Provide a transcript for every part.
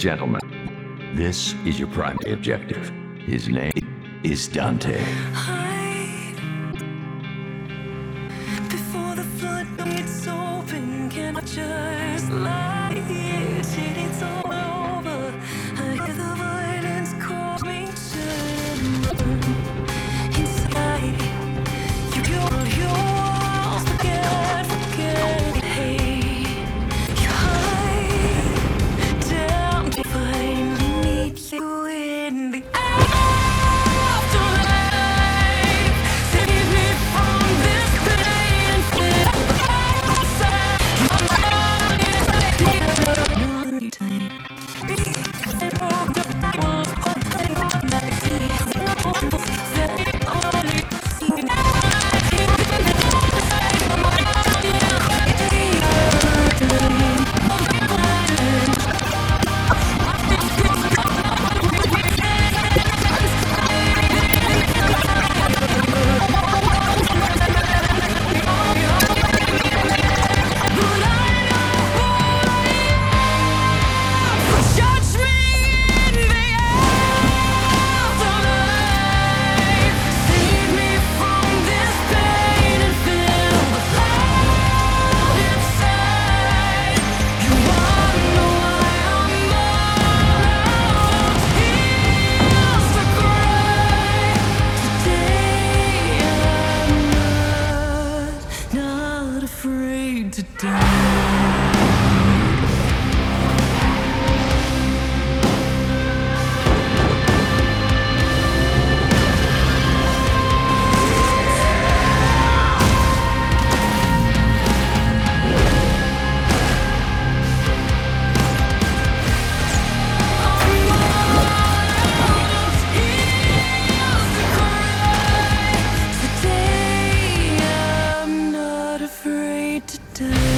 gentlemen, this is your primary objective. His name is Dante. Hide before the floodgates open. Can I just lie here till it's all over? I hear the violence call me to inside. You build your walls, forget, hey. You hide down to finally meet you in the afterlife. Save me from this pain. Judge me in the afterlife. Save me from this pain and feel the love inside. You wanna know why I'm alone? Here's the cry. Today I'm not afraid to die. Today I'm not afraid to die.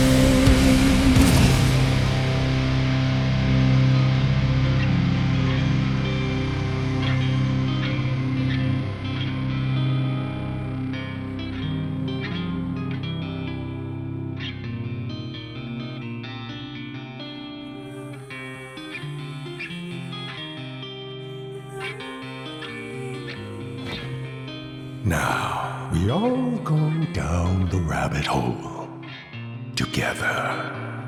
Now, we all go down the rabbit hole together.